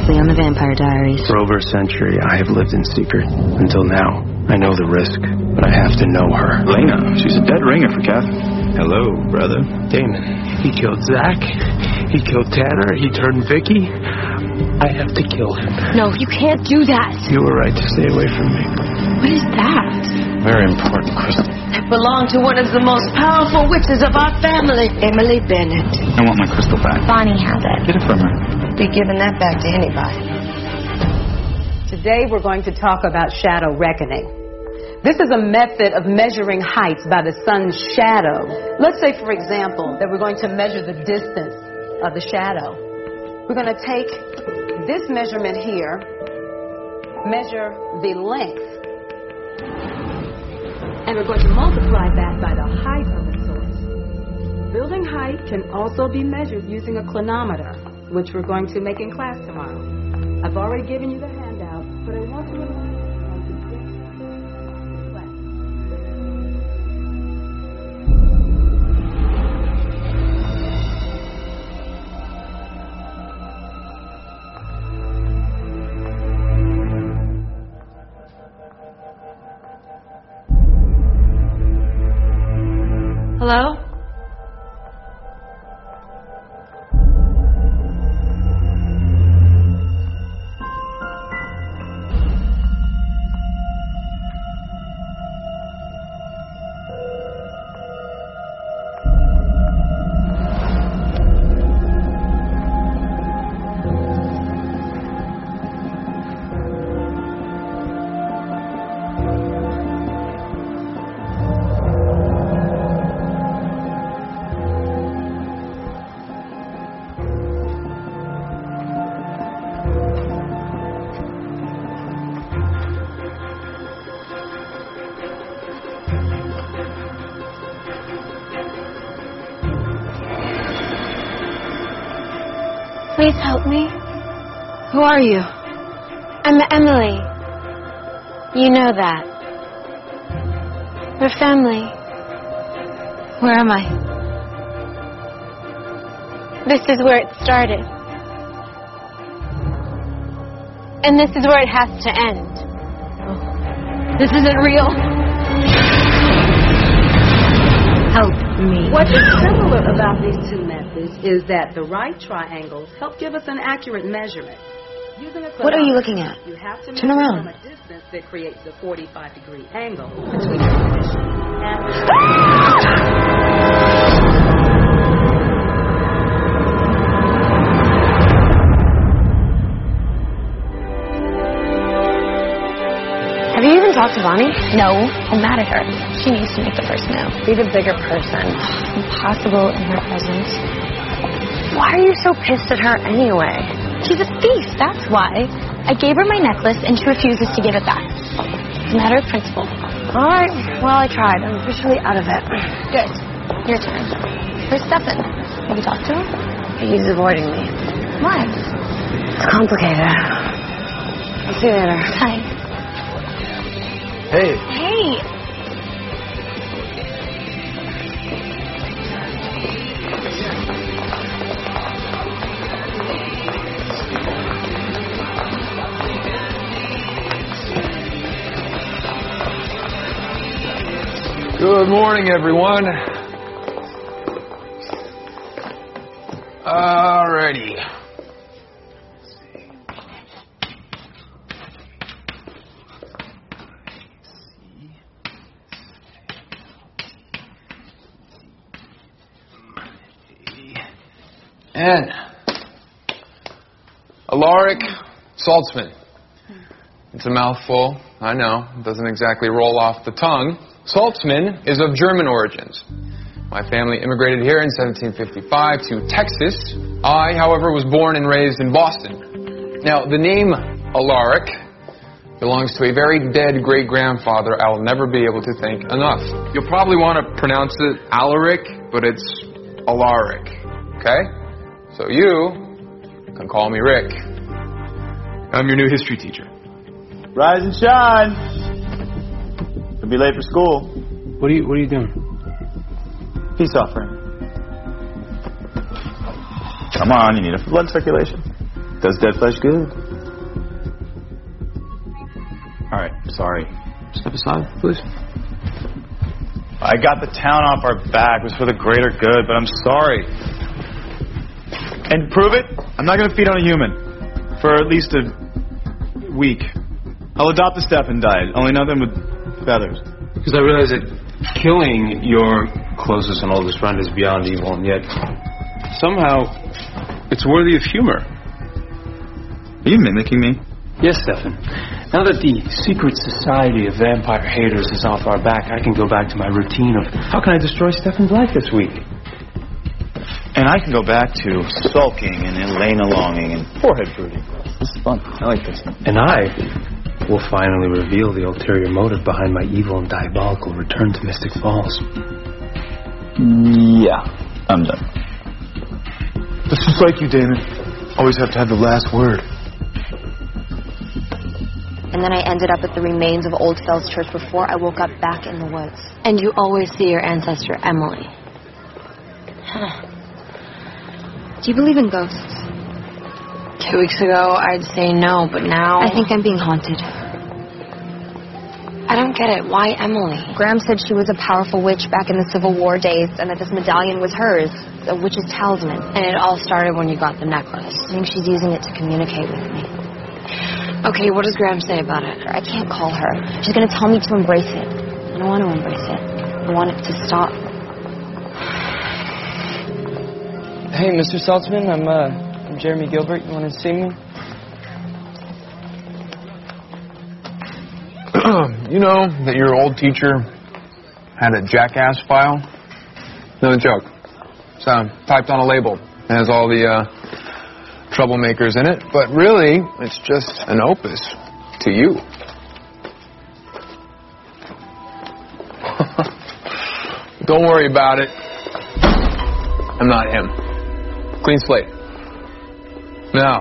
previously on the Vampire Diaries. For over a century, I have lived in secret. Until now, I know the risk, but I have to know her. Lena, she's a dead ringer for Catherine. Hello, brother. Damon, he killed Zach. He killed Tanner. He turned Vicky. I have to kill him. No, you can't do that. You were right to stay away from me. What is that? Very important crystal. It belonged to one of the most powerful witches of our family, Emily Bennett. I want my crystal back. Bonnie has it. Get it from her. Be giving that back to anybody. Today we're going to talk about shadow reckoning. This is a method of measuring heights by the sun's shadow. Let's say, for example, that we're going to measure the distance of the shadow. We're going to take this measurement here, measure the length, and we're going to multiply that by the height of the source. Building height can also be measured using a clinometer, which we're going to make in class tomorrow. I've already given you the handout, but I want you to learn how to get class. Hello? Please help me. Who are you? I'm Emily. You know that. We're family. Where am I? This is where it started. And this is where it has to end. This isn't real. Help me. What is similar about these two methods is that the right triangles help give us an accurate measurement. Using a What are you looking at? You have to Turn measure around. from a distance that creates a 45-degree angle between your position and Have you even talked to Bonnie? No. I'm mad at her. She needs to make the first move. Be the bigger person. Impossible in her presence. Why are you so pissed at her anyway? She's a thief, that's why. I gave her my necklace and she refuses to give it back. It's a matter of principle. All right. Well, I tried. I'm officially out of it. Good. Your turn. Where's Stefan? Have you talked to him? He's avoiding me. Why? It's complicated. I'll see you later. Hi. Hey. Hey. Good morning, everyone. Alrighty. And Alaric Saltzman. It's a mouthful, I know. It doesn't exactly roll off the tongue. Saltzman is of German origins. My family immigrated here in 1755 to Texas. I, however, was born and raised in Boston. Now, the name Alaric belongs to a very dead great-grandfather I'll never be able to thank enough. You'll probably want to pronounce it Alaric, but it's Alaric, okay? So you can call me Rick. I'm your new history teacher. Rise and shine. You'll be late for school. What are you doing? Peace offering. Come on, you need a blood circulation. Does dead flesh good. All right, sorry. Step aside, please. I got the town off our back. It was for the greater good, but I'm sorry. And to prove it, I'm not going to feed on a human for at least a week. I'll adopt a Stefan diet, only nothing with feathers. Because I realize that killing your closest and oldest friend is beyond evil, and yet somehow it's worthy of humor. Are you mimicking me? Yes, Stefan. Now that the secret society of vampire haters is off our back, I can go back to my routine of how can I destroy Stefan's life this week? And I can go back to sulking and Elena longing and forehead fruiting. This is fun. I like this. And I will finally reveal the ulterior motive behind my evil and diabolical return to Mystic Falls. Yeah, I'm done. This is like you, Damon. Always have to have the last word. And then I ended up at the remains of Old Fells Church before I woke up back in the woods. And you always see your ancestor, Emily. Huh. Do you believe in ghosts? 2 weeks ago, I'd say no, but now... I think I'm being haunted. I don't get it. Why Emily? Graham said she was a powerful witch back in the Civil War days and that this medallion was hers, a witch's talisman. And it all started when you got the necklace. I think she's using it to communicate with me. Okay, what does Graham say about it? I can't call her. She's going to tell me to embrace it. I don't want to embrace it. I want it to stop. Hey, Mr. Saltzman, I'm Jeremy Gilbert. You want to see me? You know that your old teacher had a jackass file? No joke. It's typed on a label. It has all the troublemakers in it, but really, it's just an opus to you. Don't worry about it. I'm not him. Clean slate. Now,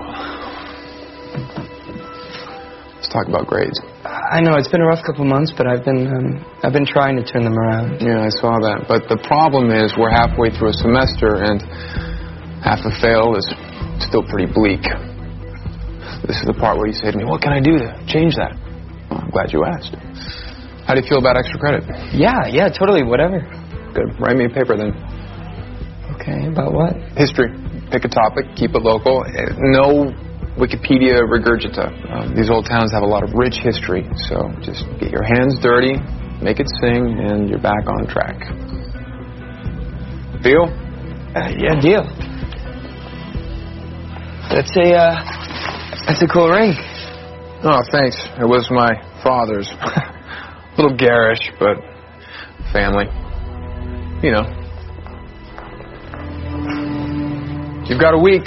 let's talk about grades. I know it's been a rough couple months, but I've been trying to turn them around. Yeah, I saw that. But the problem is we're halfway through a semester, and half a fail is still pretty bleak. This is the part where you say to me, what can I do to change that? Well, I'm glad you asked. How do you feel about extra credit? Yeah, totally, whatever. Good. Write me a paper then. Okay, about what? History. Pick a topic, keep it local. No Wikipedia regurgita. These old towns have a lot of rich history, so just get your hands dirty, make it sing, and you're back on track. Deal? Yeah, deal. That's a cool ring. Oh, thanks. It was my father's. A little garish, but family. You know. You've got a week.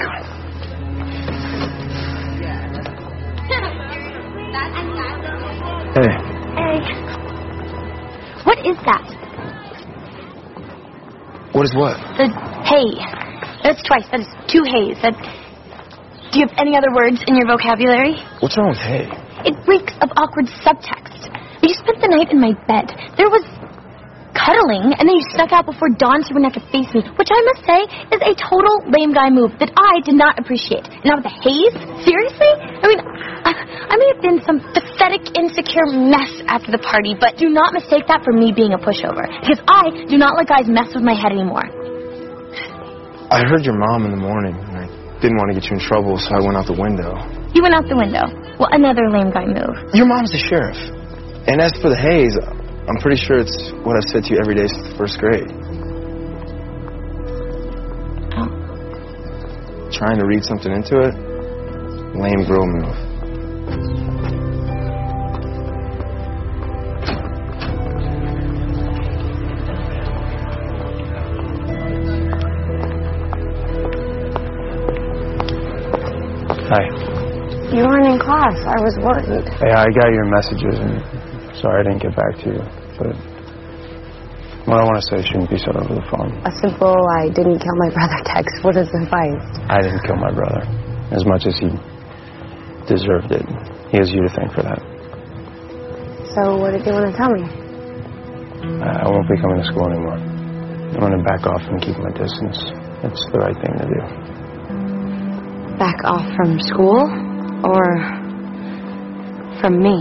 Hey. Hey. What is that? What is what? The hey. That's twice. That is 2 hays. Do you have any other words in your vocabulary? What's wrong with hey? It reeks of awkward subtext. You spent the night in my bed. There was cuddling, and then you snuck out before dawn so you wouldn't have to face me, which I must say is a total lame guy move that I did not appreciate. And now with the haze? Seriously? I mean, I may have been some pathetic, insecure mess after the party, but do not mistake that for me being a pushover, because I do not let guys mess with my head anymore. I heard your mom in the morning, and I didn't want to get you in trouble, so I went out the window. You went out the window. Well, another lame guy move. Your mom's the sheriff. And as for the haze, I'm pretty sure it's what I've said to you every day since the 1st grade. Oh. Trying to read something into it? Lame girl move. Hi. You weren't in class. I was worried. Yeah, I got your messages, and sorry I didn't get back to you. But what I want to say shouldn't be said over the phone. A simple, I didn't kill my brother text would have sufficed. I didn't kill my brother. As much as he deserved it. He has you to thank for that. So what did you want to tell me? I won't be coming to school anymore. I'm going to back off and keep my distance. It's the right thing to do. Back off from school or from me?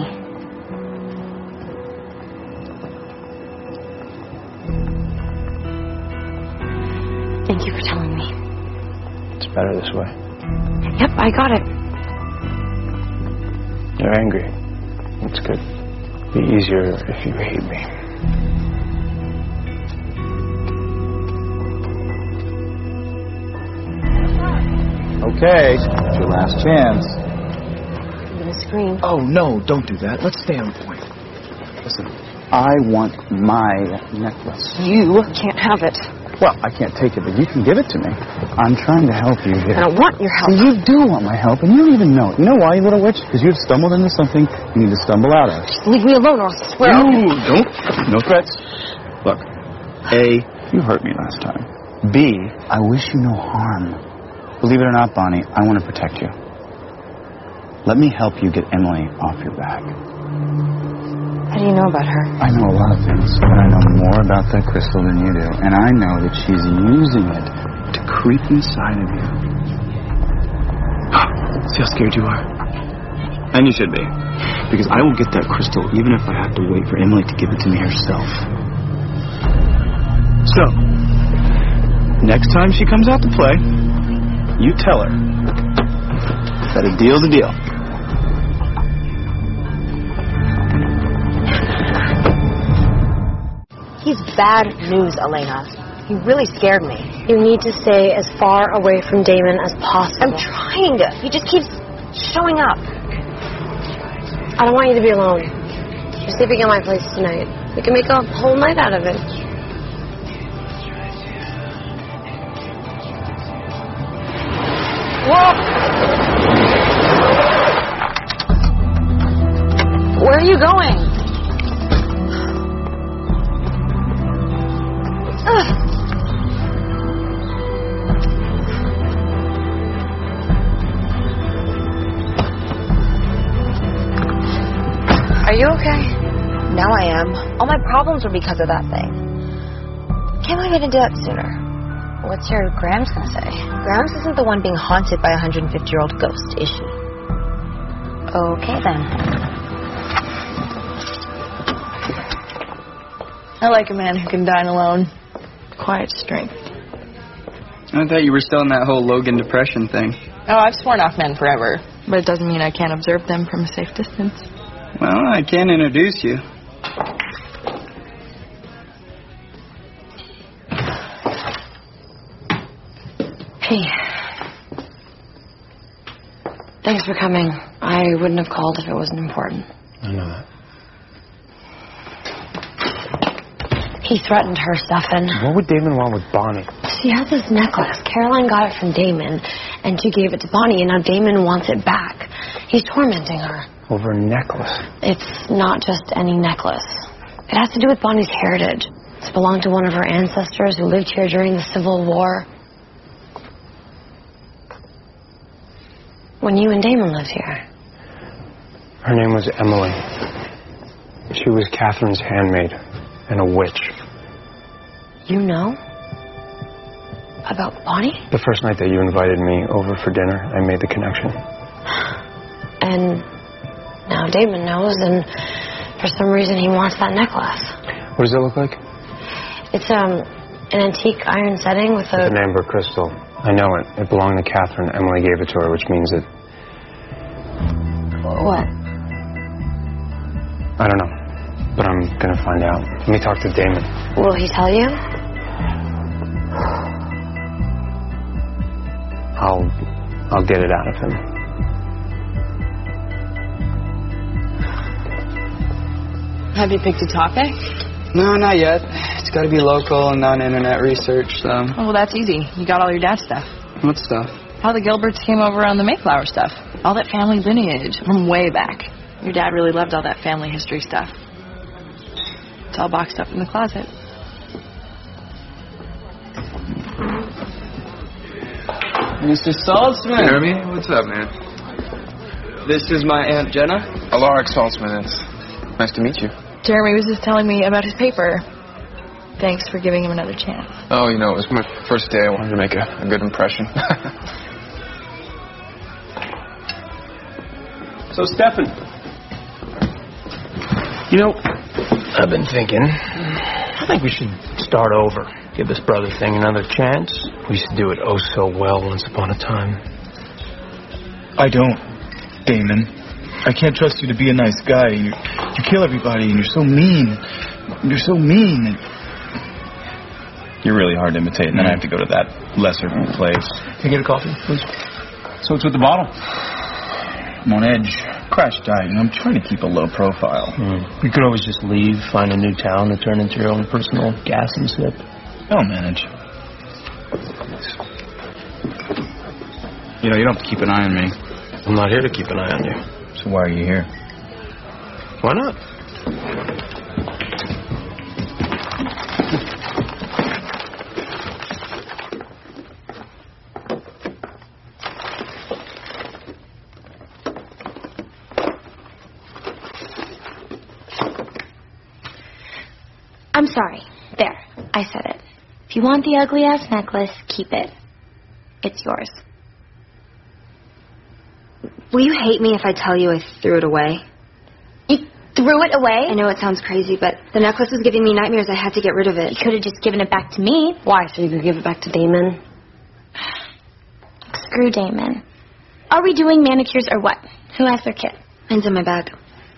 Thank you for telling me. It's better this way. Yep, I got it. You're angry. It's good. Be easier if you hate me. Okay, it's your last chance. I'm gonna scream. Oh, no, don't do that. Let's stay on point. Listen, I want my necklace. You can't have it. Well, I can't take it, but you can give it to me. I'm trying to help you here. I don't want your help. See, you do want my help, and you don't even know it. You know why, you little witch? Because you've stumbled into something you need to stumble out of. Just leave me alone or I'll swear. No, don't. No threats. Look, A, you hurt me last time. B, I wish you no harm. Believe it or not, Bonnie, I want to protect you. Let me help you get Emily off your back. How do you know about her? I know a lot of things, but I know more about that crystal than you do. And I know that she's using it to creep inside of you. See how scared you are? And you should be. Because I will get that crystal even if I have to wait for Emily to give it to me herself. So, next time she comes out to play, you tell her that a deal's a deal. He's bad news, Elena. He really scared me. You need to stay as far away from Damon as possible. I'm trying to. He just keeps showing up. I don't want you to be alone. You're sleeping at my place tonight. We can make a whole night out of it. Whoa! Where are you going? Are you okay? Now I am. All my problems were because of that thing. Can't we get into that sooner? What's your Grams gonna say? Grams isn't the one being haunted by a 150-year-old ghost, is she? Okay, then. I like a man who can dine alone. Quiet strength. I thought you were still in that whole Logan depression thing. Oh, I've sworn off men forever. But it doesn't mean I can't observe them from a safe distance. Well, I can introduce you. Hey. Thanks for coming. I wouldn't have called if it wasn't important. I know that. He threatened her, Stefan. What would Damon want with Bonnie? She has this necklace. Caroline got it from Damon, and she gave it to Bonnie, and now Damon wants it back. He's tormenting her. Over a necklace. It's not just any necklace. It has to do with Bonnie's heritage. It's belonged to one of her ancestors who lived here during the Civil War. When you and Damon lived here. Her name was Emily. She was Catherine's handmaid and a witch. You know? About Bonnie? The first night that you invited me over for dinner, I made the connection. And now Damon knows, and for some reason he wants that necklace. What does it look like? It's an antique iron setting with It's an amber crystal. I know it. It belonged to Catherine. Emily gave it to her, which means that... What? I don't know. But I'm gonna find out. Let me talk to Damon. Will he tell you? I'll get it out of him. Have you picked a topic? No, not yet. It's got to be local and non-internet research, so... Oh, well, that's easy. You got all your dad's stuff. What stuff? How the Gilberts came over on the Mayflower stuff. All that family lineage from way back. Your dad really loved all that family history stuff. It's all boxed up in the closet. Mr. Saltzman. Jeremy, what's up, man? This is my Aunt Jenna. Alaric Saltzman. It's nice to meet you. Jeremy was just telling me about his paper. Thanks for giving him another chance. Oh, you know, it was my first day. I wanted to make a good impression. So, Stefan, you know, I've been thinking, I think we should start over. Give this brother thing another chance. We used to do it oh so well once upon a time. I don't, Damon. I can't trust you to be a nice guy. You kill everybody, and you're so mean. You're so mean. You're really hard to imitate, and then I have to go to that lesser place. Can I get a coffee, please? So what's with the bottle? I'm on edge. Crash diet, and I'm trying to keep a low profile. You could always just leave, find a new town, and turn into your own personal gas and sip. I'll manage. You know, you don't have to keep an eye on me. I'm not here to keep an eye on you. So why are you here? Why not? I'm sorry. There. I said it. If you want the ugly-ass necklace, keep it. It's yours. Will you hate me if I tell you I threw it away? You threw it away? I know it sounds crazy, but the necklace was giving me nightmares. I had to get rid of it. You could have just given it back to me. Why? So you could give it back to Damon? Screw Damon. Are we doing manicures or what? Who has their kit? Mine's in my bag.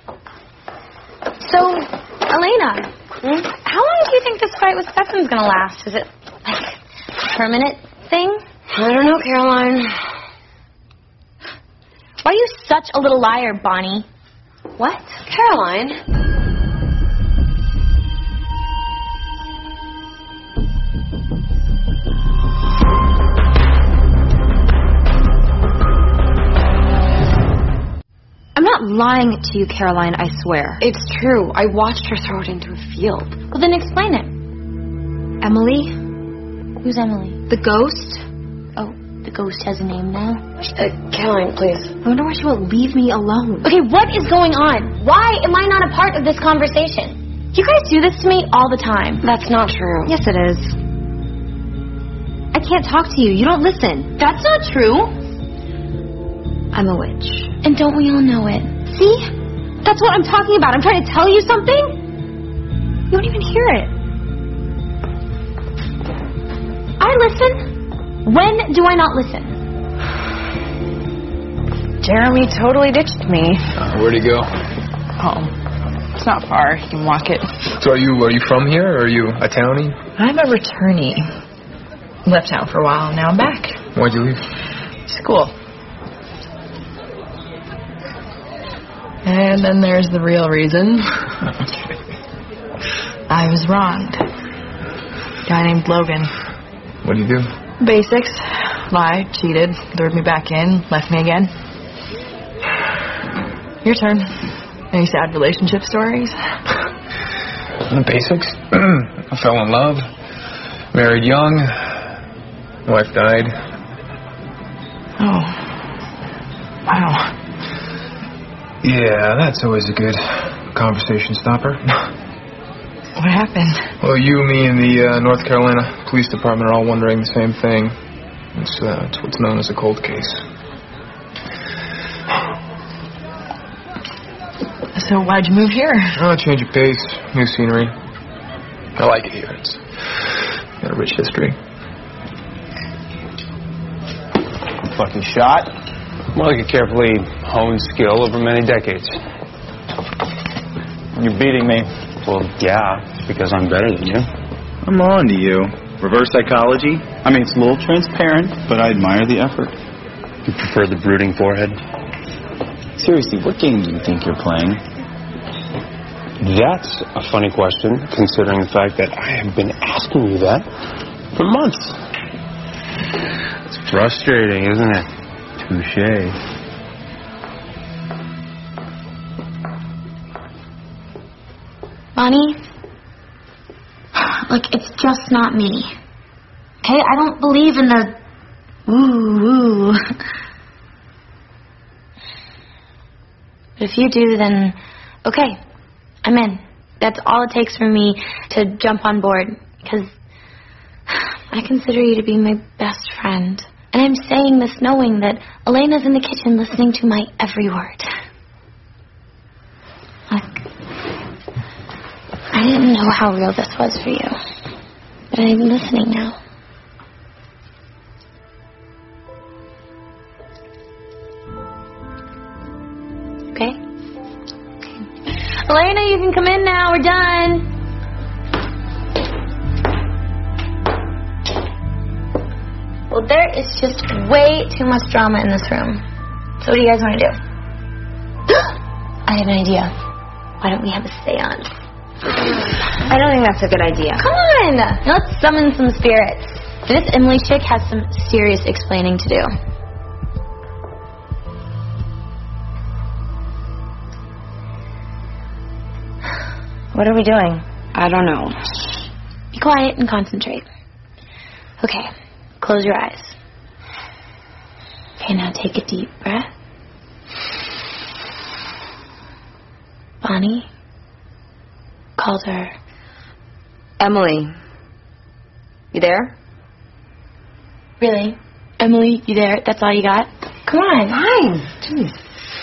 So, Elena, how long do you think this fight with Stefan's gonna last? Is it like a permanent thing? I don't know, Caroline. Why are you such a little liar, Bonnie? What? Caroline? I'm not lying to you, Caroline, I swear. It's true. I watched her throw it into a field. Well, then explain it. Emily? Who's Emily? The ghost? Oh, the ghost has a name now? Caroline, please. I wonder why she won't leave me alone. Okay, what is going on? Why am I not a part of this conversation? You guys do this to me all the time. That's not true. Yes, it is. I can't talk to you. You don't listen. That's not true. I'm a witch. And don't we all know it? See? That's what I'm talking about. I'm trying to tell you something. You don't even hear it. I listen. When do I not listen? Jeremy totally ditched me. Where'd he go? Home. It's not far. You can walk it. So are you from here, or are you a townie? I'm a returnee. Left town for a while, now I'm back. Why'd you leave? School. And then there's the real reason. I was wronged. Guy named Logan. What do you do? Basics. Lied, cheated, lured me back in, left me again. Your turn. Any sad relationship stories? The basics. I fell in love. Married young. Wife died. Oh. Wow. Yeah, that's always a good conversation stopper. What happened? Well, you, me, and the North Carolina Police Department are all wondering the same thing. It's what's known as a cold case. So why'd you move here? Oh, change of pace, new scenery. I like it here. It's got a rich history. Fucking shot. More like a carefully honed skill over many decades. You're beating me. Well, yeah, because I'm better than you. I'm on to you. Reverse psychology? I mean, it's a little transparent, but I admire the effort. You prefer the brooding forehead? Seriously, what game do you think you're playing? That's a funny question, considering the fact that I have been asking you that for months. It's frustrating, isn't it? Touché. Bonnie, look, it's just not me. Okay, I don't believe in the woo. But if you do, then okay, I'm in. That's all it takes for me to jump on board, because I consider you to be my best friend. And I'm saying this knowing that Elena's in the kitchen listening to my every word. don't know how real this was for you, but I'm listening now. Okay? Elena, you can come in now. We're done. Well, there is just way too much drama in this room. So what do you guys want to do? I have an idea. Why don't we have a seance? I don't think that's a good idea. Come on! Let's summon some spirits. This Emily chick has some serious explaining to do. What are we doing? I don't know. Be quiet and concentrate. Okay, close your eyes. Okay, now take a deep breath. Bonnie called her. Emily. You there? Really? Emily, you there? That's all you got? Come on. Fine. Jeez.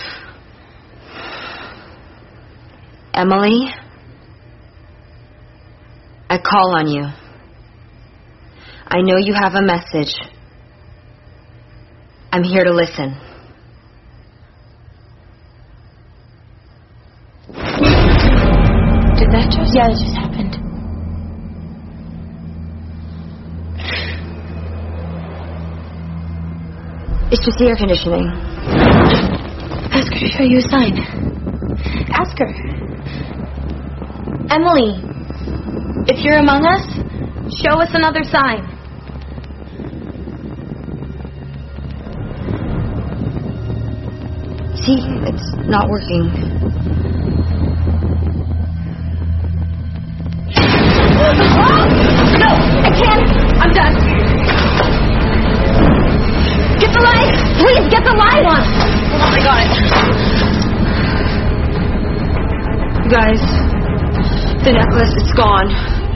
Emily, I call on you. I know you have a message. I'm here to listen. Did that just? Yeah, it just happened. It's just the air conditioning. Ask her to show you a sign. Ask her. Emily, if you're among us, show us another sign. See, it's not working. No, I can't. I'm done. Get the light. Please, get the light on. Oh, I got it. You guys, the necklace is gone.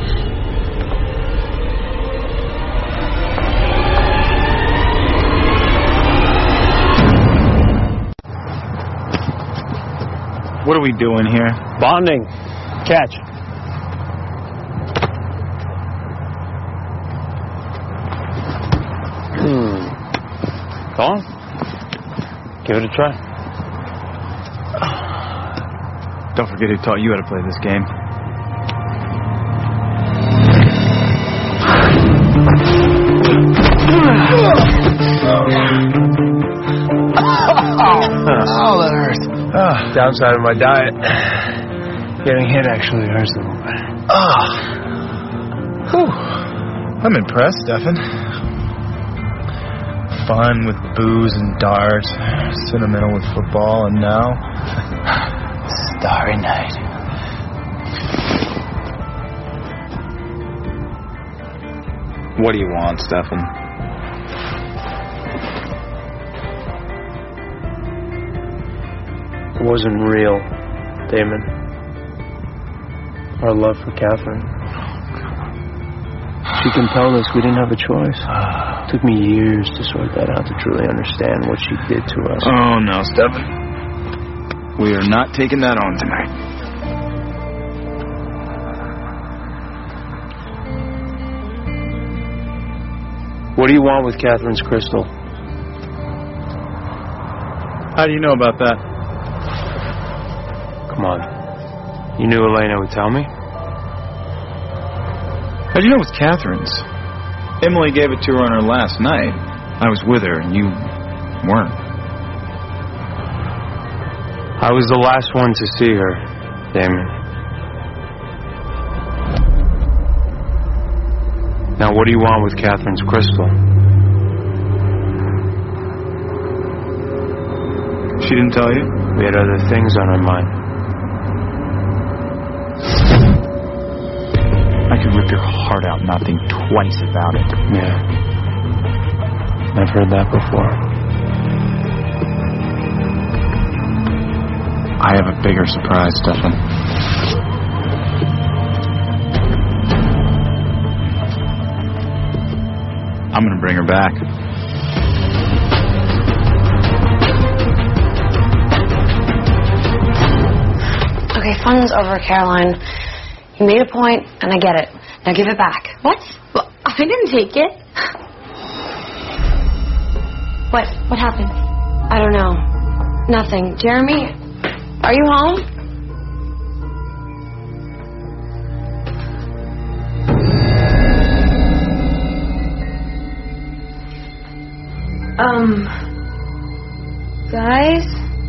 What are we doing here? Bonding. Catch. Go on. Give it a try. Don't forget who taught you how to play this game. Oh, that hurts. Downside of my diet. Getting hit actually hurts a little bit. I'm impressed, Stefan. Fun with booze and darts, sentimental with football, and now Starry Night. What do you want, Stefan? It wasn't real, Damon. Our love for Catherine. She compelled us. We didn't have a choice. It took me years to sort that out, to truly understand what she did to us. Oh, no, Stefan. We are not taking that on tonight. What do you want with Catherine's crystal? How do you know about that? Come on. You knew Elena would tell me? How'd you know it was Catherine's? Emily gave it to her on her last night. I was with her, and you weren't. I was the last one to see her, Damon. Now, what do you want with Catherine's crystal? She didn't tell you? We had other things on our mind. I could rip your heart out and not think twice about it. Yeah. I've heard that before. I have a bigger surprise, Stefan. I'm gonna bring her back. Okay, fun's over, Caroline. You made a point, and I get it. Now give it back. What? Well, I didn't take it. What? What happened? I don't know. Nothing. Jeremy, are you home? Guys?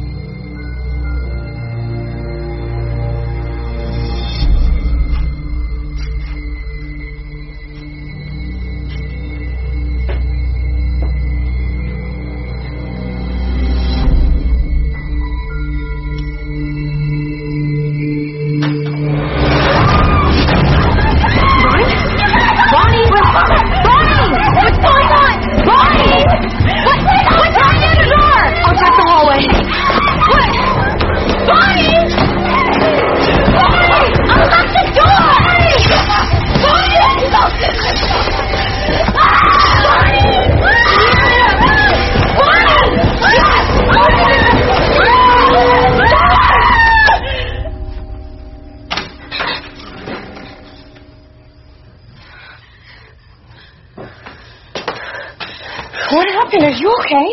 What happened? Are you okay?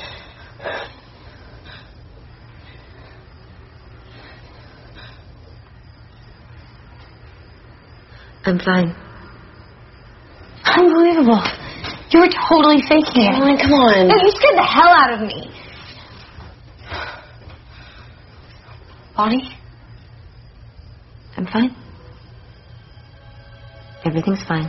I'm fine. Unbelievable. You were totally faking it. Caroline, come on. No, you scared the hell out of me. Bonnie? I'm fine. Everything's fine.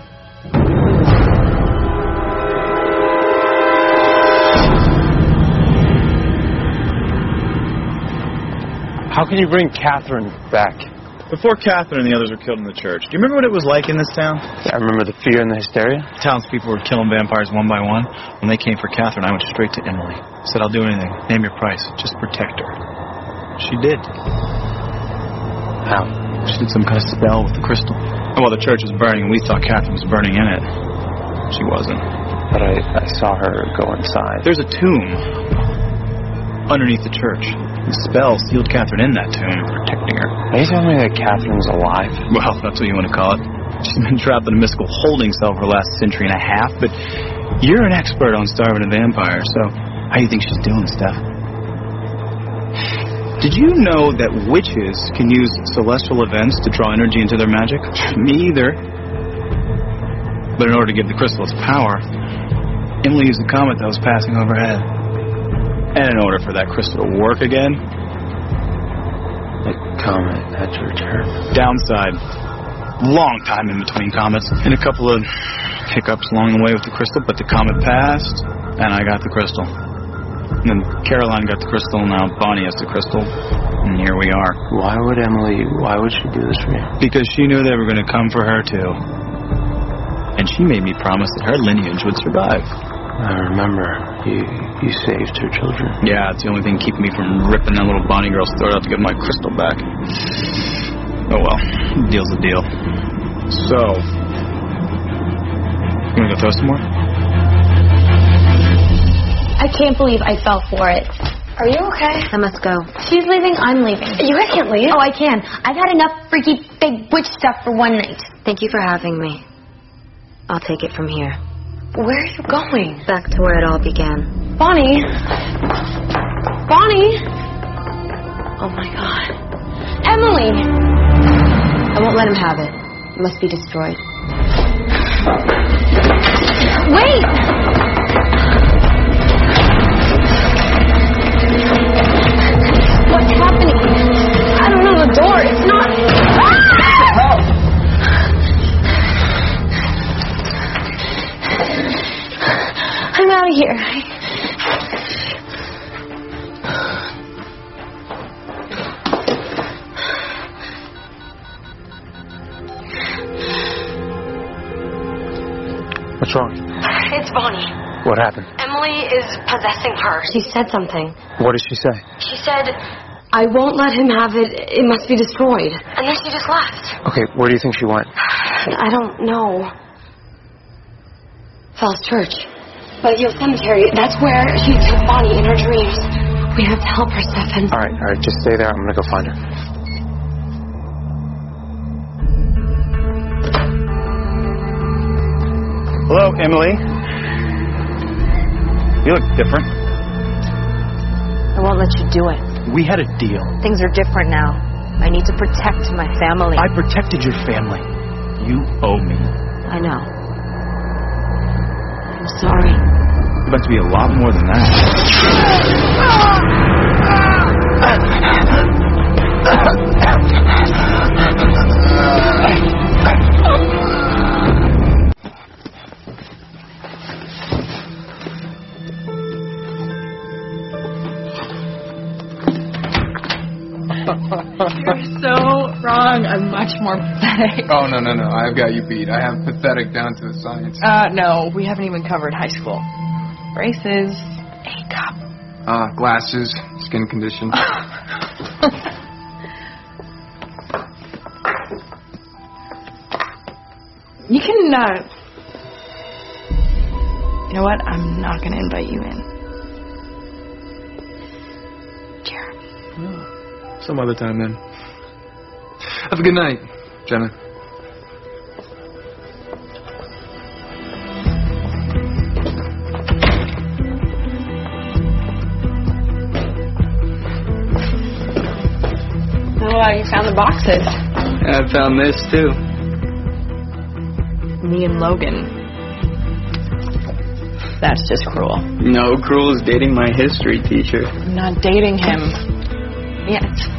How can you bring Catherine back? Before Catherine and the others were killed in the church, do you remember what it was like in this town? I remember the fear and the hysteria. Townspeople were killing vampires one by one. When they came for Catherine, I went straight to Emily. Said, I'll do anything. Name your price. Just protect her. She did. How? She did some kind of spell with the crystal. And while the church was burning, we thought Catherine was burning in it. She wasn't. But I saw her go inside. There's a tomb underneath the church. The spell sealed Catherine in that tomb, protecting her. Are you telling me that Catherine's alive? Well, that's what you want to call it. She's been trapped in a mystical holding cell for the last century and a half, but you're an expert on starving a vampire, so how do you think she's doing, Steph? Did you know that witches can use celestial events to draw energy into their magic? Me either. But in order to give the crystal its power, Emily used the comet that was passing overhead. And in order for that crystal to work again... The comet had to return. Downside. Long time in between comets. And a couple of hiccups along the way with the crystal, but the comet passed, and I got the crystal. And then Caroline got the crystal, now Bonnie has the crystal, and here we are. Why would she do this for you? Because she knew they were going to come for her, too. And she made me promise that her lineage would survive. I remember. You saved her children. Yeah, it's the only thing keeping me from ripping that little Bonnie girl's throat out to get my crystal back. Oh well, deal's a deal. So, you wanna go throw some more? I can't believe I fell for it. Are you okay? I must go. She's leaving, I'm leaving. You can't leave. Oh, I can. I've had enough freaky big witch stuff for one night. Thank you for having me. I'll take it from here. Where are you going? Back to where it all began. Bonnie? Bonnie? Oh my God. Emily! I won't let him have it. It must be destroyed. Wait! What's happening? I don't know, the door, it's not... I'm out of here. What's wrong? It's Bonnie. What happened? Emily is possessing her. She said something. What did she say? She said, I won't let him have it. It must be destroyed. And then she just left. Okay, where do you think she went? I don't know. Falls Church. But Yale Cemetery, that's where she took Bonnie in her dreams. We have to help her, Stefan. All right, just stay there. I'm going to go find her. Hello, Emily. You look different. I won't let you do it. We had a deal. Things are different now. I need to protect my family. I protected your family. You owe me. I know. I'm sorry. You're about to be a lot more than that. You're so wrong. I'm much more pathetic. Oh, no. I've got you beat. I have pathetic down to the science. No, we haven't even covered high school. Braces, A-cup. Glasses, skin condition. You can, you know what? I'm not going to invite you in. Jeremy. Some other time, then. Have a good night, Jenna. Oh, you found the boxes. I found this, too. Me and Logan. That's just cruel. No, cruel is dating my history teacher. I'm not dating him. Yet.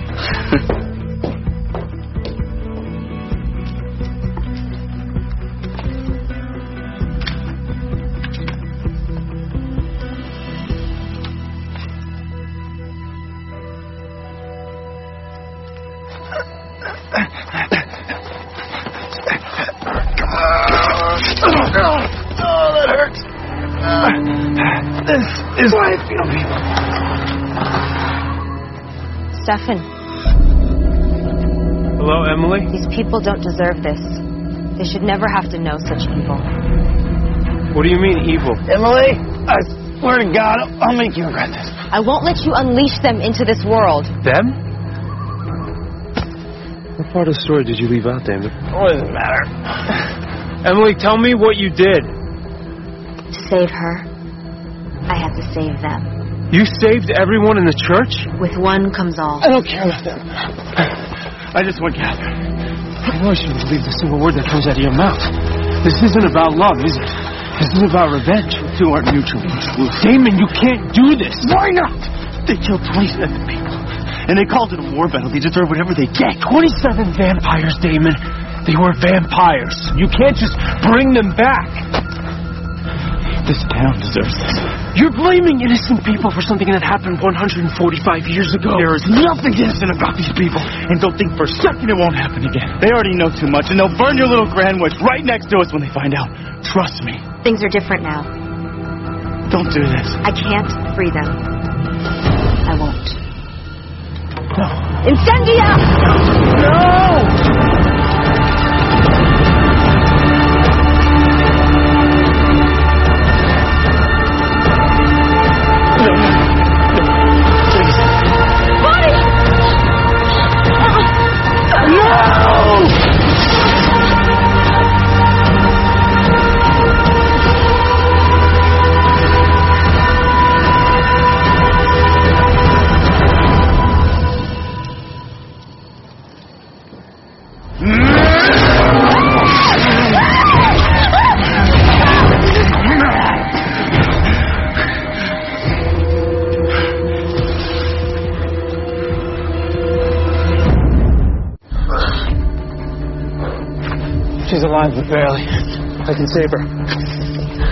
This is why I feel people. Stefan, Hello, Emily? these people don't deserve this. They should never have to know such evil. What do you mean, evil? Emily, I swear to God, I'll make you regret this. I won't let you unleash them into this world. Them? What part of the story did you leave out, David? What does it matter? Emily, tell me what you did. To save her, I had to save them. You saved everyone in the church? With one comes all. I don't care about them. I just want Catherine. I know I shouldn't believe a single word that comes out of your mouth. This isn't about love, is it? This is about revenge. The two aren't mutually exclusive. Damon, you can't do this. Why not? They killed 27 people. And they called it a war battle. They deserve whatever they get. 27 vampires, Damon. They were vampires. You can't just bring them back. This town deserves this. You're blaming innocent people for something that happened 145 years ago. There is nothing innocent about these people. And don't think for a second it won't happen again. They already know too much, and they'll burn your little Grandwich right next to us when they find out. Trust me. Things are different now. Don't do this. I can't free them. I won't. No. Incendia! No! She's alive, but barely. I can save her.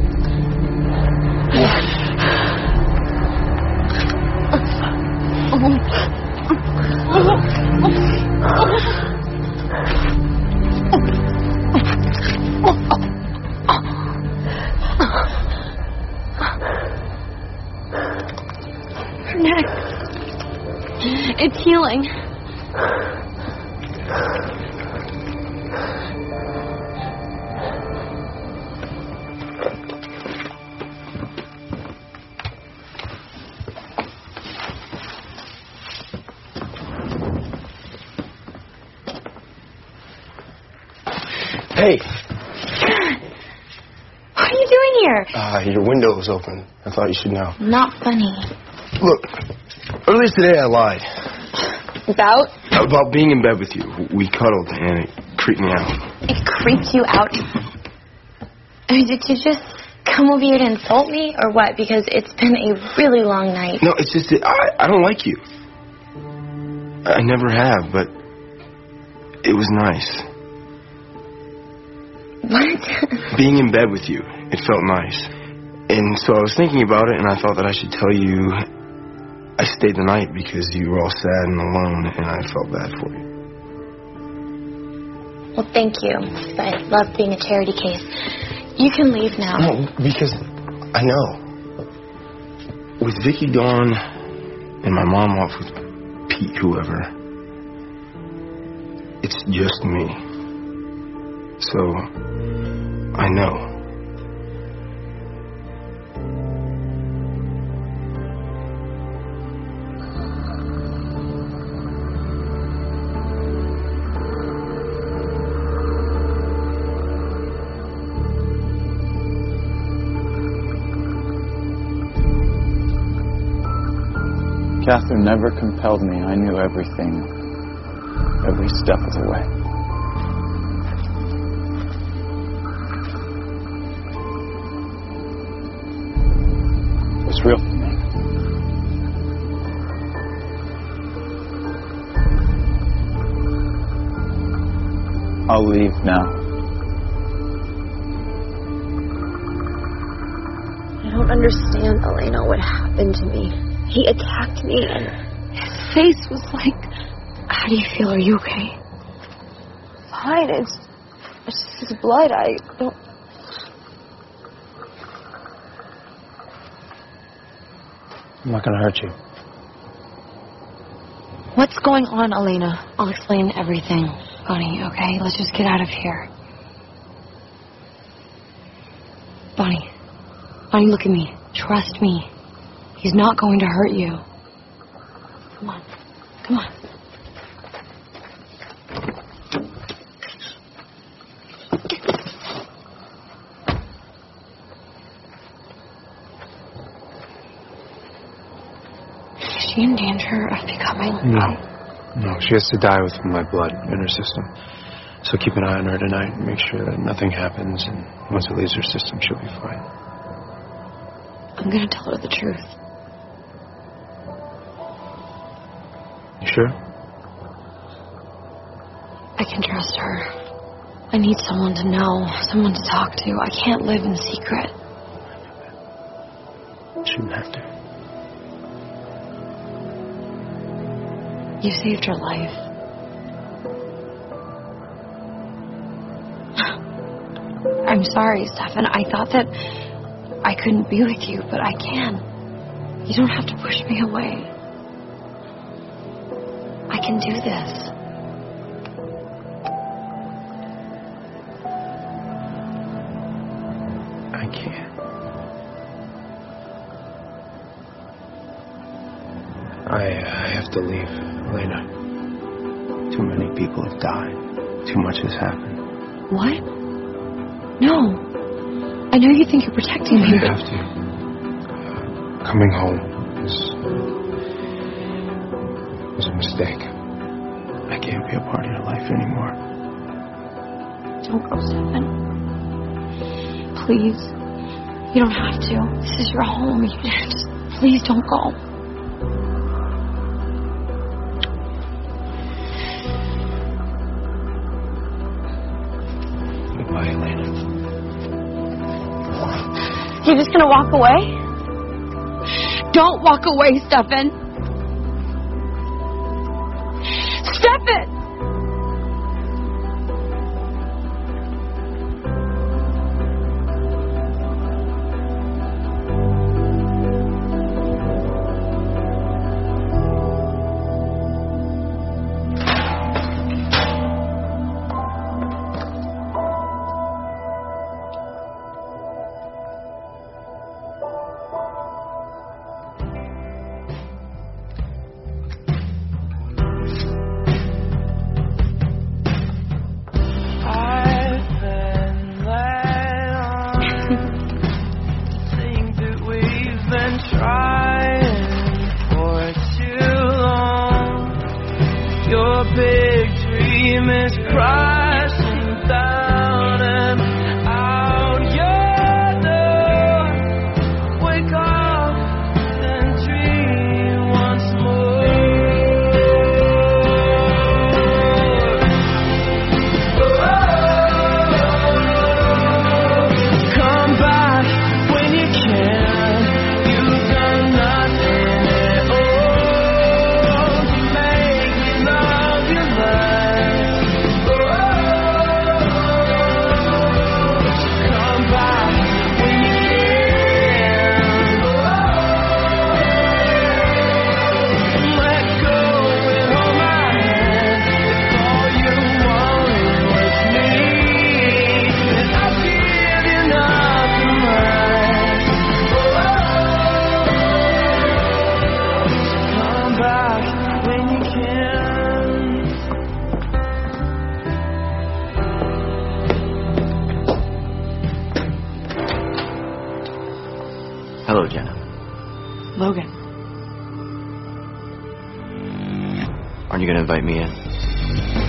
Her neck. It's healing. Hey. here. Your window was open. I thought you should know. Not funny. Look, earlier today I lied. About? About being in bed with you. We cuddled and it creeped me out. It creeped you out? I mean, did you just come over here to insult me or what? Because it's been a really long night. No, it's just that I don't like you. I never have, but it was nice. What? Being in bed with you, it felt nice. And so I was thinking about it, and I thought that I should tell you I stayed the night because you were all sad and alone, and I felt bad for you. Well, thank you. I love being a charity case. You can leave now. No, because I know. With Vicky gone and my mom off with Pete, whoever, it's just me. So, I know. Catherine never compelled me. I knew everything, every step of the way. It was real for me. I'll leave now. I don't understand, Elena, what happened to me. He attacked me and his face was like... How do you feel? Are you okay? Fine, it's just his blood. I don't... I'm not going to hurt you. What's going on, Elena? I'll explain everything, Bonnie, okay? Let's just get out of here. Bonnie. Bonnie, look at me. Trust me. He's not going to hurt you. Come on. Come on. Is she in danger of becoming... No, she has to die with my blood in her system. So keep an eye on her tonight and make sure that nothing happens. And once it leaves her system, she'll be fine. I'm going to tell her the truth. You sure? I can trust her. I need someone to know, someone to talk to. I can't live in secret. Shouldn't have to. You saved her life. I'm sorry, Stefan. I thought that I couldn't be with you, but I can. You don't have to push me away. I can do this. I can't. I have to leave, Elena. Too many people have died. Too much has happened. What? No. I know you think you're protecting me, You but... have to. Coming home was a mistake. I can't be a part of your life anymore. Don't go, Stefan. Please. You don't have to. This is your home. You just... Please don't go. Goodbye, Elena. You're just gonna walk away? Don't walk away, Stefan. Stefan! Your big dream is crashing down and out your door. Wake up and dream once more. Come back when you can. You've done nothing at all to make me love you less. Come back when you can. Let go and hold my hand. If all you wanted was me, then I'll give you nothing less. Come back when you can. Hello, Jenna. Logan. Aren't you going to invite me in?